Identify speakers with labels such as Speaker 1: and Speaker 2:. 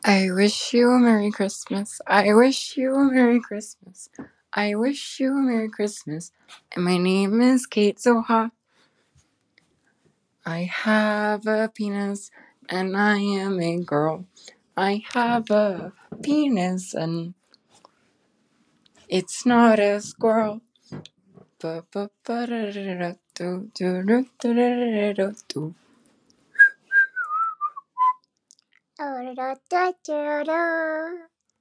Speaker 1: I wish you a Merry Christmas. I wish you a Merry Christmas. I wish you a Merry Christmas. And my name is Kate Zoha. I have a penis and I am a girl. I have a penis and it's not a squirrel.